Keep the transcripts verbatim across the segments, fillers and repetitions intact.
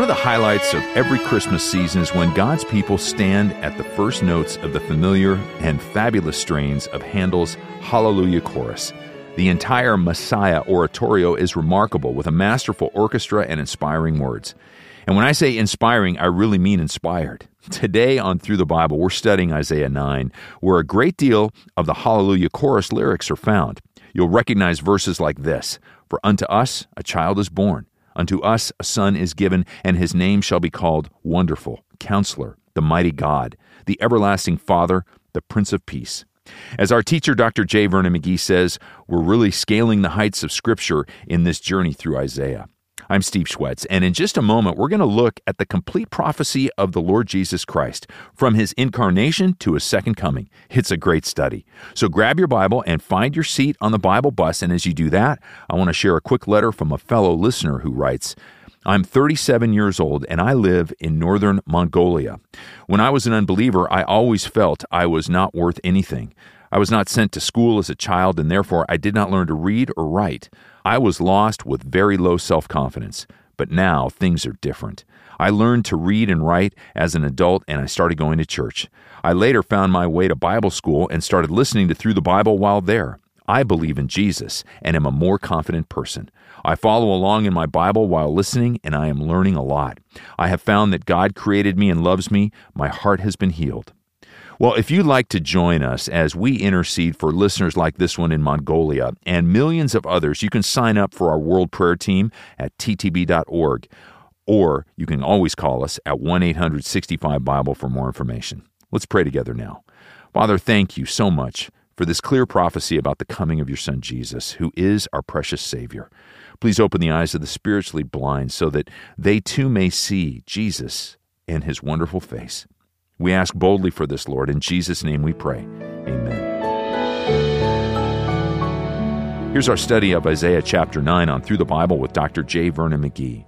One of the highlights of every Christmas season is when God's people stand at the first notes of the familiar and fabulous strains of Handel's Hallelujah Chorus. The entire Messiah oratorio is remarkable, with a masterful orchestra and inspiring words. And when I say inspiring, I really mean inspired. Today on Through the Bible, we're studying Isaiah nine, where a great deal of the Hallelujah Chorus lyrics are found. You'll recognize verses like this: "For unto us a child is born, unto us a son is given, and his name shall be called Wonderful, Counselor, the Mighty God, the Everlasting Father, the Prince of Peace." As our teacher, Doctor J. Vernon McGee, says, we're really scaling the heights of Scripture in this journey through Isaiah. I'm Steve Schwetz, and in just a moment, we're going to look at the complete prophecy of the Lord Jesus Christ, from his incarnation to his second coming. It's a great study. So grab your Bible and find your seat on the Bible bus, and as you do that, I want to share a quick letter from a fellow listener who writes, "I'm thirty-seven years old, and I live in northern Mongolia. When I was an unbeliever, I always felt I was not worth anything. I was not sent to school as a child, and therefore I did not learn to read or write. I was lost with very low self-confidence. But now things are different. I learned to read and write as an adult, and I started going to church. I later found my way to Bible school and started listening to Through the Bible while there. I believe in Jesus and am a more confident person. I follow along in my Bible while listening, and I am learning a lot. I have found that God created me and loves me. My heart has been healed." Well, if you'd like to join us as we intercede for listeners like this one in Mongolia and millions of others, you can sign up for our World Prayer Team at t t b dot org, or you can always call us at one eight hundred sixty-five Bible for more information. Let's pray together now. Father, thank you so much for this clear prophecy about the coming of your Son Jesus, who is our precious Savior. Please open the eyes of the spiritually blind so that they too may see Jesus and his wonderful face. We ask boldly for this, Lord. In Jesus' name we pray. Amen. Here's our study of Isaiah chapter nine on Through the Bible with Doctor J. Vernon McGee.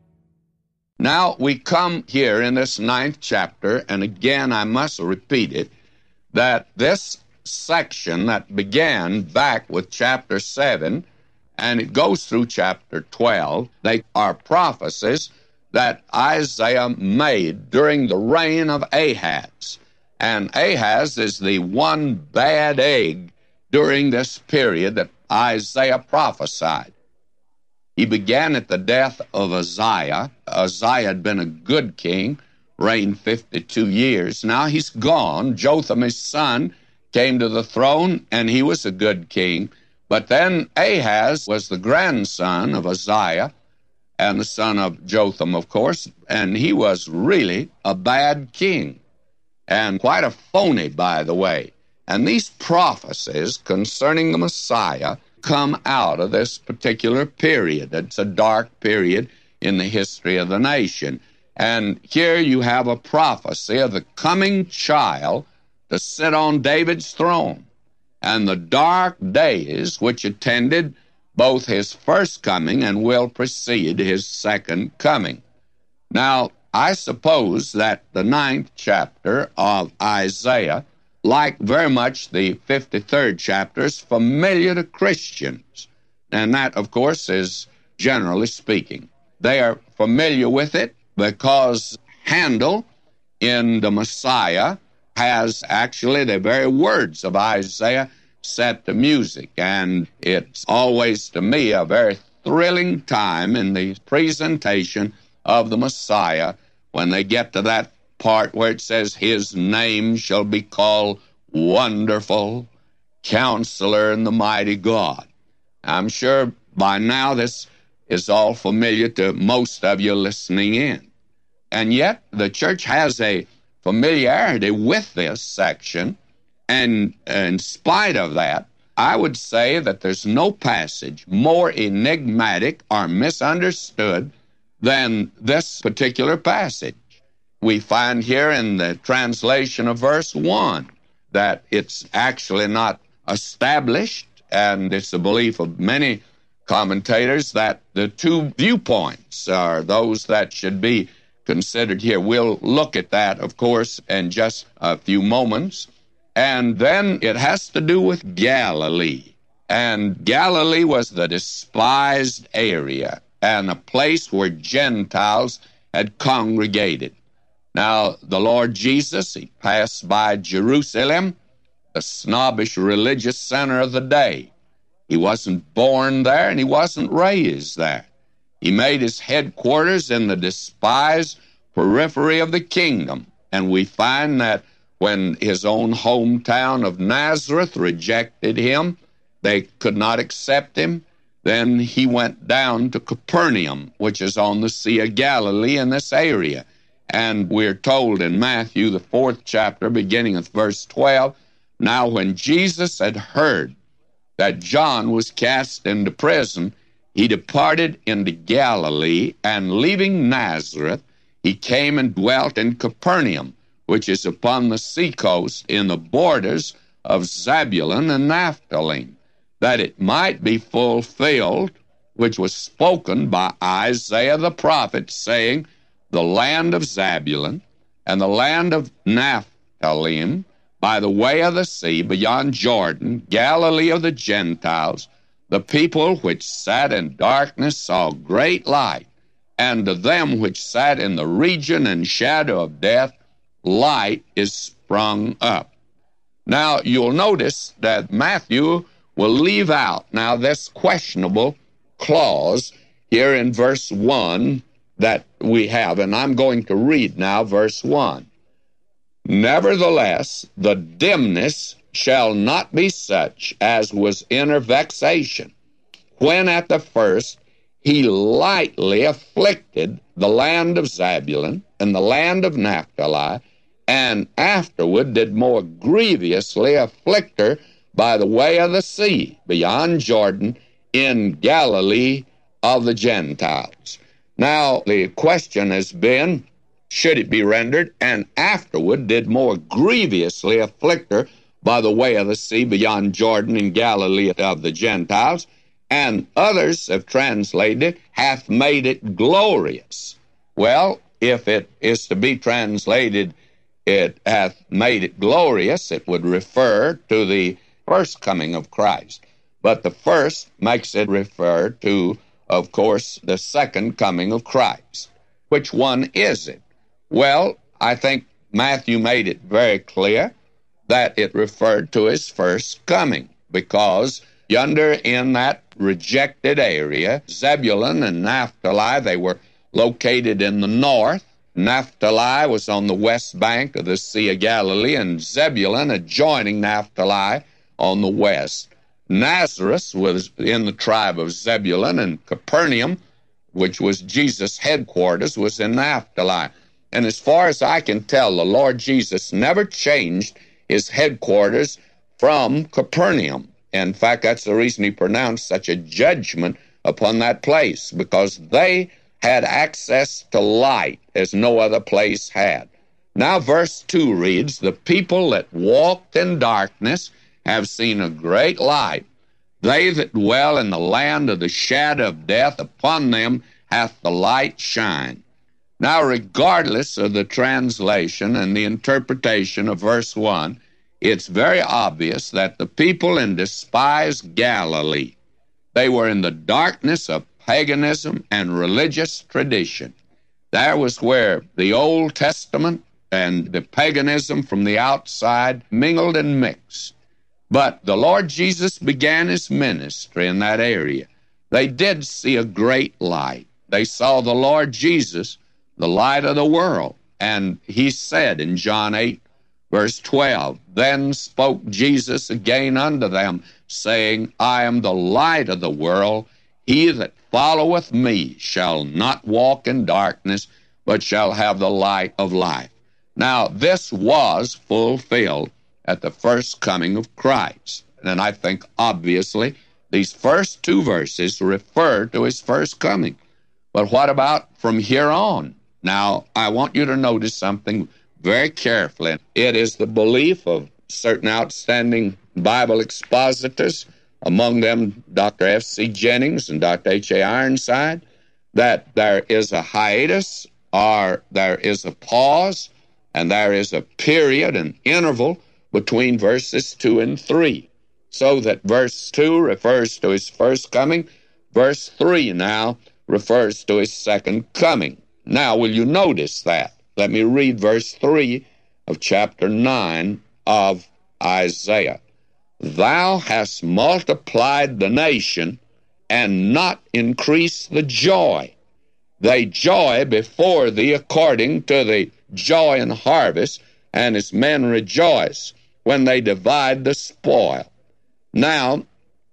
Now we come here in this ninth chapter, and again I must repeat it, that this section that began back with chapter seven, and it goes through chapter twelve, they are prophecies that Isaiah made during the reign of Ahaz. And Ahaz is the one bad egg during this period that Isaiah prophesied. He began at the death of Uzziah. Uzziah had been a good king, reigned fifty-two years. Now he's gone. Jotham, his son, came to the throne, and he was a good king. But then Ahaz was the grandson of Uzziah, and the son of Jotham, of course, and he was really a bad king, and quite a phony, by the way. And these prophecies concerning the Messiah come out of this particular period. It's a dark period in the history of the nation. And here you have a prophecy of the coming child to sit on David's throne, and the dark days which attended both his first coming and will precede his second coming. Now, I suppose that the ninth chapter of Isaiah, like very much the fifty-third chapter, is familiar to Christians. And that, of course, is generally speaking. They are familiar with it because Handel in the Messiah has actually the very words of Isaiah set to music, and it's always, to me, a very thrilling time in the presentation of the Messiah when they get to that part where it says, "His name shall be called Wonderful, Counselor, and the Mighty God." I'm sure by now this is all familiar to most of you listening in. And yet the church has a familiarity with this section. And in spite of that, I would say that there's no passage more enigmatic or misunderstood than this particular passage. We find here in the translation of verse one that it's actually not established, and it's the belief of many commentators that the two viewpoints are those that should be considered here. We'll look at that, of course, in just a few moments. And then it has to do with Galilee. And Galilee was the despised area and a place where Gentiles had congregated. Now, the Lord Jesus, he passed by Jerusalem, the snobbish religious center of the day. He wasn't born there, and he wasn't raised there. He made his headquarters in the despised periphery of the kingdom. And we find that when his own hometown of Nazareth rejected him, they could not accept him, then he went down to Capernaum, which is on the Sea of Galilee in this area. And we're told in Matthew, the fourth chapter, beginning with verse twelve, now when Jesus had heard that John was cast into prison, he departed into Galilee, and leaving Nazareth, he came and dwelt in Capernaum, which is upon the seacoast in the borders of Zebulun and Naphtali, that it might be fulfilled, which was spoken by Isaiah the prophet, saying, the land of Zebulun and the land of Naphtali, by the way of the sea, beyond Jordan, Galilee of the Gentiles, the people which sat in darkness saw great light, and to them which sat in the region and shadow of death, light is sprung up. Now, you'll notice that Matthew will leave out now this questionable clause here in verse one that we have, and I'm going to read now verse one. Nevertheless, the dimness shall not be such as was in her vexation, when at the first he lightly afflicted the land of Zebulun and the land of Naphtali, and afterward did more grievously afflict her by the way of the sea, beyond Jordan, in Galilee of the Gentiles. Now, the question has been, should it be rendered, and afterward did more grievously afflict her by the way of the sea, beyond Jordan, in Galilee of the Gentiles, and others have translated, hath made it glorious. Well, if it is to be translated, it hath made it glorious, it would refer to the first coming of Christ. But the first makes it refer to, of course, the second coming of Christ. Which one is it? Well, I think Matthew made it very clear that it referred to his first coming, because yonder in that rejected area, Zebulun and Naphtali, they were located in the north. Naphtali was on the west bank of the Sea of Galilee, and Zebulun adjoining Naphtali on the west. Nazareth was in the tribe of Zebulun, and Capernaum, which was Jesus' headquarters, was in Naphtali. And as far as I can tell, the Lord Jesus never changed his headquarters from Capernaum. In fact, that's the reason he pronounced such a judgment upon that place, because they had access to light as no other place had. Now verse two reads, the people that walked in darkness have seen a great light. They that dwell in the land of the shadow of death, upon them hath the light shined. Now, regardless of the translation and the interpretation of verse one, it's very obvious that the people in despised Galilee, they were in the darkness of paganism and religious tradition. That was where the Old Testament and the paganism from the outside mingled and mixed. But the Lord Jesus began his ministry in that area. They did see a great light. They saw the Lord Jesus, the light of the world. And he said in John eight, verse twelve, then spoke Jesus again unto them, saying, I am the light of the world. He that followeth me shall not walk in darkness, but shall have the light of life. Now, this was fulfilled at the first coming of Christ. And I think, obviously, these first two verses refer to his first coming. But what about from here on? Now, I want you to notice something very carefully. It is the belief of certain outstanding Bible expositors, among them Doctor F C Jennings and Doctor H A Ironside, that there is a hiatus, or there is a pause, and there is a period, an interval, between verses two and three. So that verse two refers to his first coming, verse three now refers to his second coming. Now, will you notice that? Let me read verse three of chapter nine of Isaiah. Thou hast multiplied the nation and not increased the joy. They joy before thee according to the joy in harvest, and as men rejoice when they divide the spoil. Now,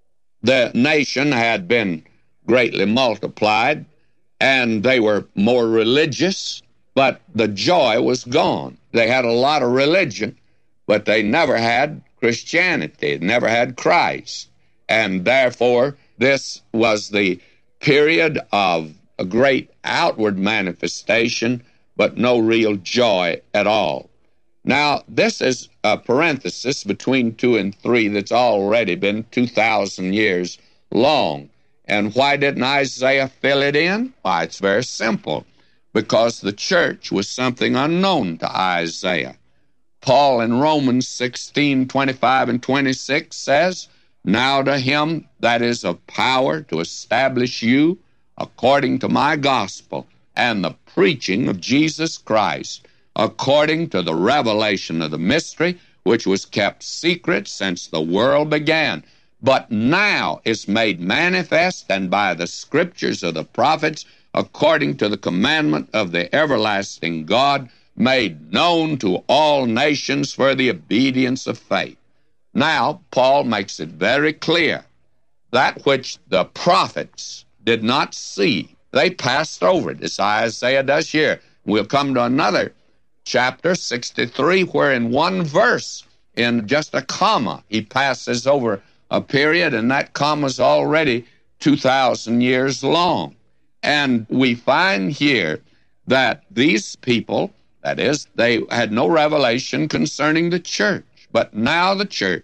the nation had been greatly multiplied, and they were more religious, but the joy was gone. They had a lot of religion, but they never had Christianity, never had Christ. And therefore, this was the period of a great outward manifestation, but no real joy at all. Now, this is a parenthesis between two and three that's already been two thousand years long. And why didn't Isaiah fill it in? Why, it's very simple. Because the church was something unknown to Isaiah. Paul in Romans sixteen, twenty-five and twenty-six says, Now to him that is of power to establish you according to my gospel and the preaching of Jesus Christ, according to the revelation of the mystery, which was kept secret since the world began, but now is made manifest, and by the scriptures of the prophets, according to the commandment of the everlasting God, made known to all nations for the obedience of faith. Now, Paul makes it very clear that which the prophets did not see, they passed over it, as Isaiah does here. We'll come to another chapter, sixty-three, where in one verse, in just a comma, he passes over a period, and that comma's already two thousand years long. And we find here that these people, that is, they had no revelation concerning the church, but now the church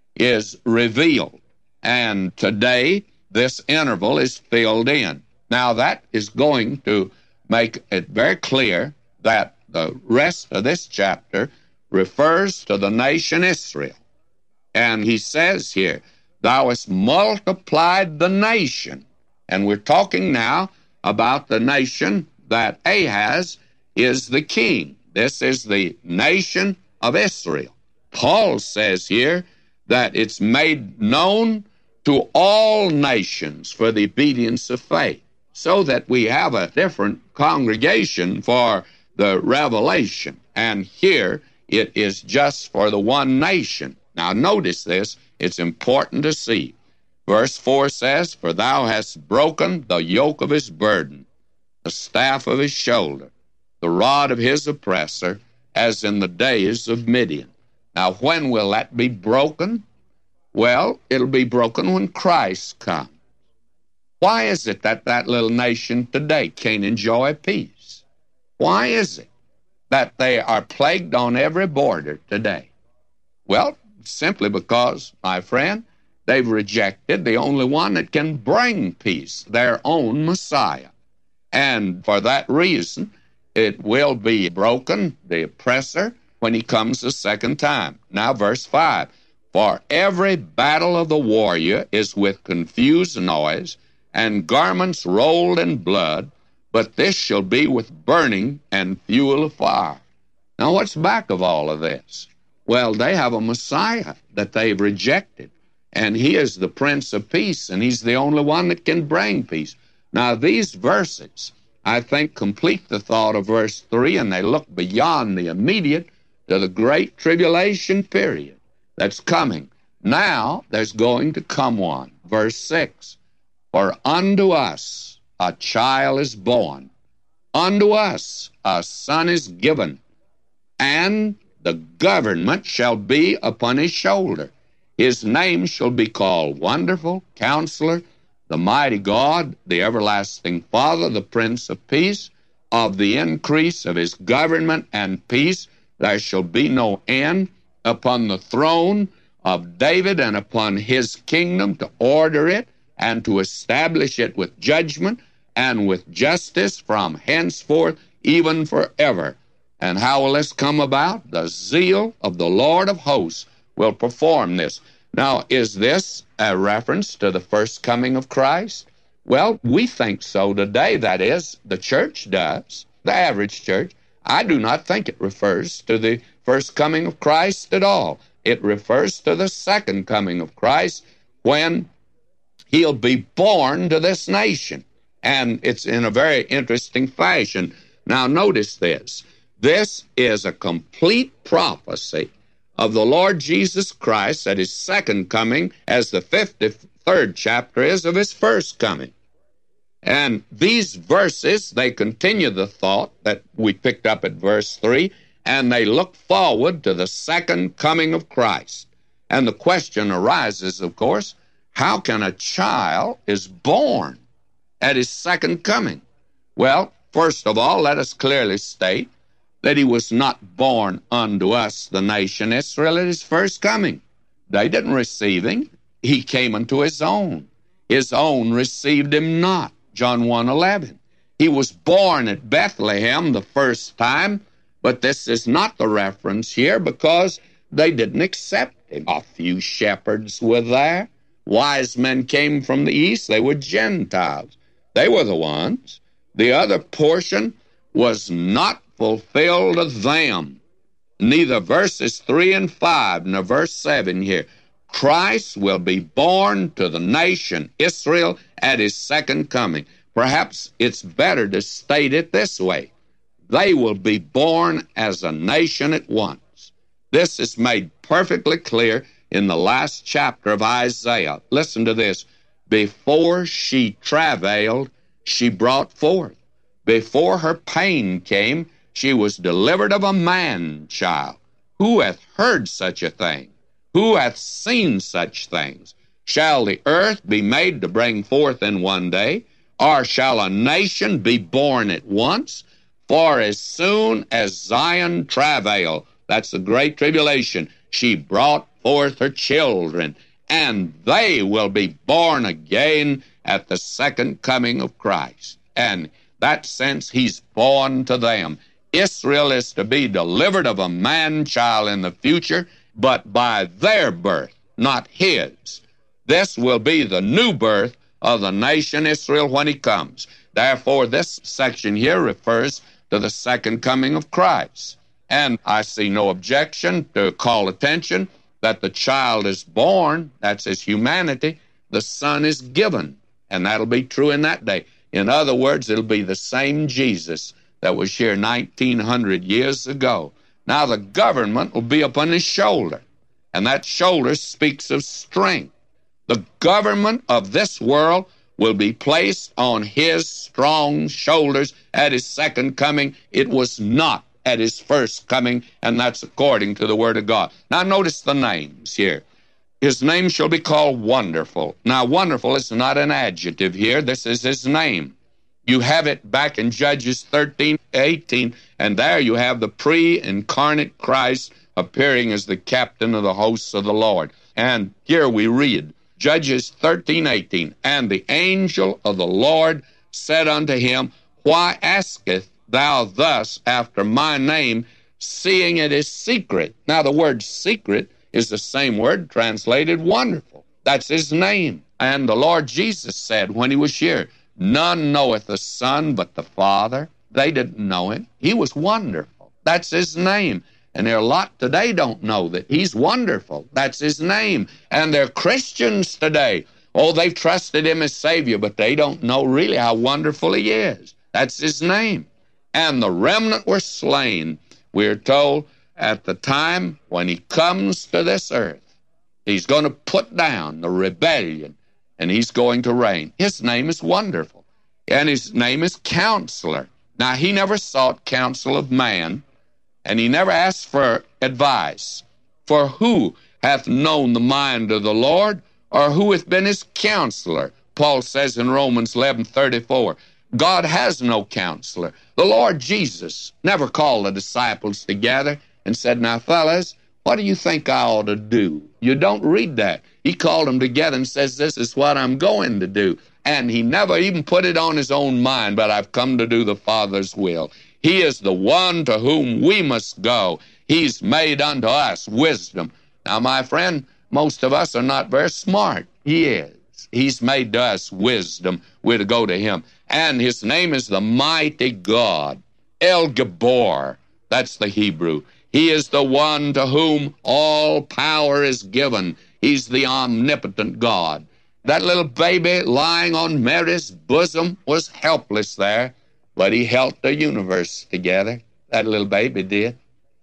is revealed, and today this interval is filled in. Now that is going to make it very clear that the rest of this chapter refers to the nation Israel. And he says here, Thou hast multiplied the nation. And we're talking now about the nation that Ahaz is the king. This is the nation of Israel. Paul says here that it's made known to all nations for the obedience of faith, so that we have a different congregation for the revelation. And here it is just for the one nation. Now notice this, it's important to see. Verse four says, For thou hast broken the yoke of his burden, the staff of his shoulder, the rod of his oppressor, as in the days of Midian. Now when will that be broken? Well, it'll be broken when Christ comes. Why is it that that little nation today can't enjoy peace? Why is it that they are plagued on every border today? Well, simply because, my friend, they've rejected the only one that can bring peace, their own Messiah. And for that reason, it will be broken, the oppressor, when he comes the second time. Now, verse five, For every battle of the warrior is with confused noise, and garments rolled in blood, but this shall be with burning and fuel of fire. Now, what's back of all of this? Well, they have a Messiah that they've rejected, and he is the Prince of Peace, and he's the only one that can bring peace. Now, these verses, I think, complete the thought of verse three, and they look beyond the immediate to the great tribulation period that's coming. Now, there's going to come one. Verse six, For unto us a child is born, unto us a son is given, and the government shall be upon his shoulder. His name shall be called Wonderful, Counselor, the Mighty God, the Everlasting Father, the Prince of Peace. Of the increase of his government and peace there shall be no end, upon the throne of David and upon his kingdom, to order it and to establish it with judgment and with justice from henceforth even forever. And how will this come about? The zeal of the Lord of hosts will perform this. Now, is this a reference to the first coming of Christ? Well, we think so today. That is, the church does. the average church, I do not think it refers to the first coming of Christ at all. It refers to the second coming of Christ when he'll be born to this nation. And it's in a very interesting fashion. Now, notice this. This is a complete prophecy of the Lord Jesus Christ at his second coming, as the fifty-third chapter is of his first coming. And these verses, they continue the thought that we picked up at verse three, and they look forward to the second coming of Christ. And the question arises, of course, how can a child is born at his second coming? Well, first of all, let us clearly state that he was not born unto us, the nation Israel, at his first coming. They didn't receive him. He came unto his own. His own received him not. John one eleven. He was born at Bethlehem the first time, but this is not the reference here because they didn't accept him. A few shepherds were there. Wise men came from the east. They were Gentiles. They were the ones. The other portion was not fulfilled of them. Neither verses three and five nor verse seven here. Christ will be born to the nation Israel at his second coming. Perhaps it's better to state it this way. They will be born as a nation at once. This is made perfectly clear in the last chapter of Isaiah. Listen to this. Before she travailed, she brought forth. Before her pain came, she was delivered of a man-child. Who hath heard such a thing? Who hath seen such things? Shall the earth be made to bring forth in one day? Or shall a nation be born at once? For as soon as Zion travailed, that's the great tribulation, she brought forth her children, and they will be born again at the second coming of Christ. And that sense, he's born to them. Israel is to be delivered of a man-child in the future, but by their birth, not his. This will be the new birth of the nation Israel when he comes. Therefore, this section here refers to the second coming of Christ. And I see no objection to call attention that the child is born, that's his humanity, the son is given, and that'll be true in that day. In other words, it'll be the same Jesus that was here nineteen hundred years ago. Now the government will be upon his shoulder, and that shoulder speaks of strength. The government of this world will be placed on his strong shoulders at his second coming. It was not at his first coming, and that's according to the Word of God. Now notice the names here. His name shall be called Wonderful. Now wonderful is not an adjective here. This is his name. You have it back in Judges thirteen, eighteen, and there you have the pre-incarnate Christ appearing as the captain of the hosts of the Lord. And here we read, Judges thirteen, eighteen, and the angel of the Lord said unto him, Why asketh thou thus after my name, seeing it is secret? Now the word secret is the same word translated wonderful. That's his name. And the Lord Jesus said when he was here, None knoweth the Son but the Father. They didn't know him. He was wonderful. That's his name. And there are a lot today don't know that he's wonderful. That's his name. And they're Christians today. Oh, they've trusted him as Savior, but they don't know really how wonderful he is. That's his name. And the remnant were slain, we're told, at the time when he comes to this earth. He's going to put down the rebellion, and he's going to reign. His name is Wonderful, and his name is Counselor. Now, he never sought counsel of man, and he never asked for advice. For who hath known the mind of the Lord, or who hath been his counselor? Paul says in Romans eleven thirty-four, God has no counselor. The Lord Jesus never called the disciples together and said, Now, fellas, what do you think I ought to do? You don't read that. He called them together and says, This is what I'm going to do. And he never even put it on his own mind, but I've come to do the Father's will. He is the one to whom we must go. He's made unto us wisdom. Now, my friend, most of us are not very smart. He is. He's made to us wisdom. We're to go to him. And his name is the Mighty God. El Gabor. That's the Hebrew. He is the one to whom all power is given. He's the omnipotent God. That little baby lying on Mary's bosom was helpless there, but he held the universe together. That little baby did.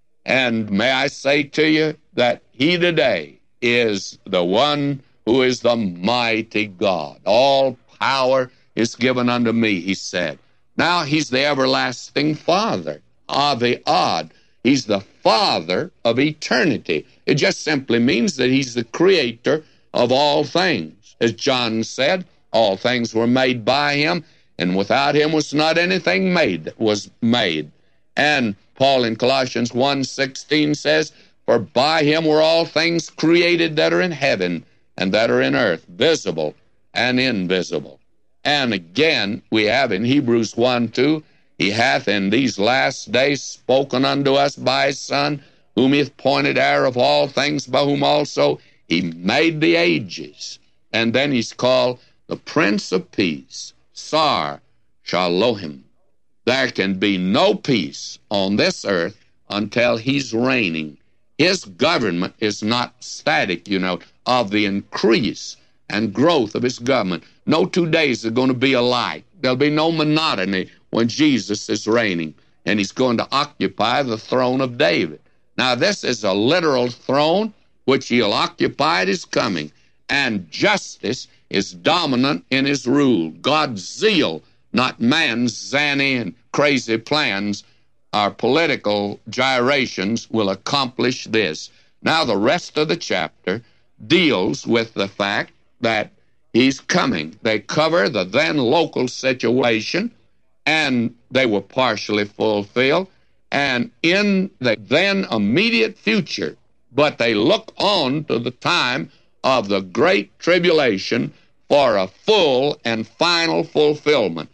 And may I say to you that he today is the one who is the mighty God. All power is given unto me, he said. Now he's the everlasting Father. Ah, the odd. He's the Father of eternity. It just simply means that he's the creator of all things. As John said, all things were made by him, and without him was not anything made that was made. And Paul in Colossians one sixteen says, for by him were all things created that are in heaven and that are in earth, visible and invisible. And again, we have in Hebrews one two, he hath in these last days spoken unto us by his Son, whom he hath appointed heir of all things, by whom also he made the ages. And then he's called the Prince of Peace, Sar Shalom. There can be no peace on this earth until he's reigning. His government is not static, you know, of the increase and growth of his government. No two days are going to be alike. There'll be no monotony when Jesus is reigning, and he's going to occupy the throne of David. Now, this is a literal throne which he'll occupy at his coming, and justice is dominant in his rule. God's zeal, not man's zany and crazy plans, our political gyrations will accomplish this. Now, the rest of the chapter deals with the fact that he's coming. They cover the then local situation, and they were partially fulfilled, and in the then immediate future, but they look on to the time of the great tribulation for a full and final fulfillment.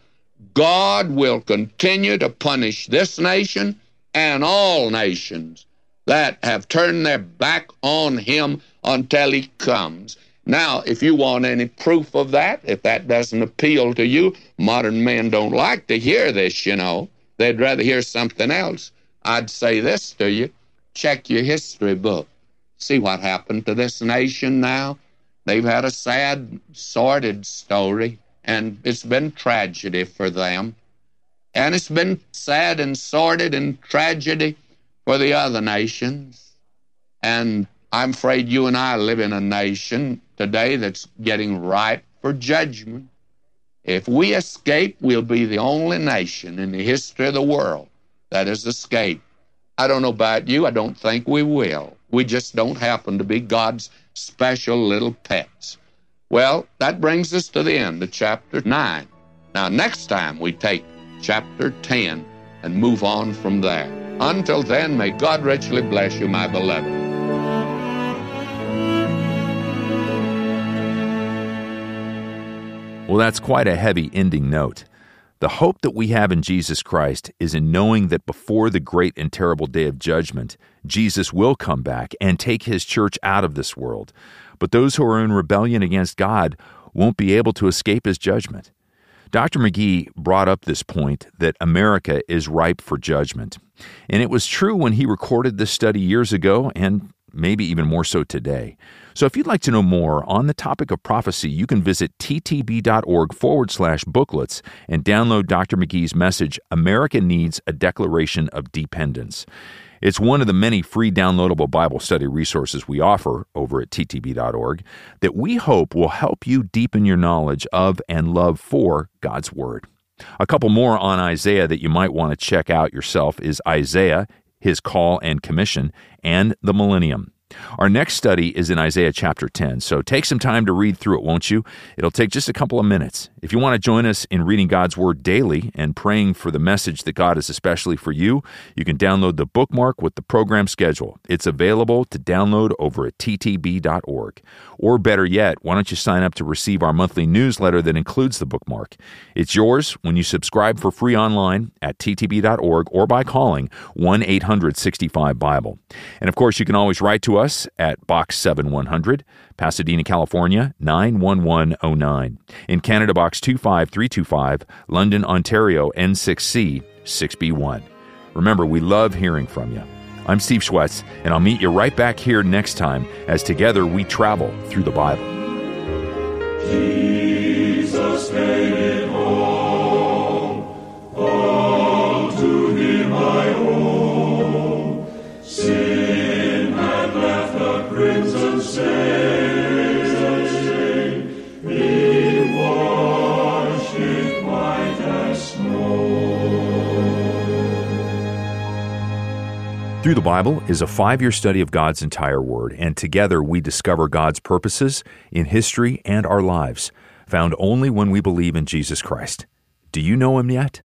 God will continue to punish this nation and all nations that have turned their back on him until he comes. Now, if you want any proof of that, if that doesn't appeal to you, modern men don't like to hear this, you know. They'd rather hear something else. I'd say this to you. Check your history book. See what happened to this nation now. They've had a sad, sordid story, and it's been tragedy for them. And it's been sad and sordid and tragedy for the other nations. And I'm afraid you and I live in a nation today that's getting ripe for judgment. If we escape, we'll be the only nation in the history of the world that has escaped. I don't know about you. I don't think we will. We just don't happen to be God's special little pets. Well, that brings us to the end of chapter nine. Now, next time we take chapter ten and move on from there. Until then, may God richly bless you, my beloved. Well, that's quite a heavy ending note. The hope that we have in Jesus Christ is in knowing that before the great and terrible day of judgment, Jesus will come back and take his church out of this world. But those who are in rebellion against God won't be able to escape his judgment. Doctor McGee brought up this point that America is ripe for judgment. And it was true when he recorded this study years ago, and maybe even more so today. So if you'd like to know more on the topic of prophecy, you can visit ttb.org forward slash booklets and download Doctor McGee's message, America Needs a Declaration of Dependence. It's one of the many free downloadable Bible study resources we offer over at t t b dot org that we hope will help you deepen your knowledge of and love for God's Word. A couple more on Isaiah that you might want to check out yourself is Isaiah, His Call and Commission, and the Millennium. Our next study is in Isaiah chapter ten, so take some time to read through it, won't you? It'll take just a couple of minutes. If you want to join us in reading God's Word daily and praying for the message that God is especially for you, you can download the bookmark with the program schedule. It's available to download over at t t b dot org. Or better yet, why don't you sign up to receive our monthly newsletter that includes the bookmark? It's yours when you subscribe for free online at t t b dot org or by calling one eight hundred sixty-five Bible. And of course, you can always write to us at Box seven one hundred, Pasadena, California, nine one one oh nine. In Canada, Box two five three two five, London, Ontario, N six C six B one. Remember, we love hearing from you. I'm Steve Schwetz, and I'll meet you right back here next time as together we travel through the Bible. Jesus made it all, all to Him I owe. Sin had left a crimson stain, He washed it white as snow. Through the Bible is a five-year study of God's entire Word, and together we discover God's purposes in history and our lives, found only when we believe in Jesus Christ. Do you know Him yet?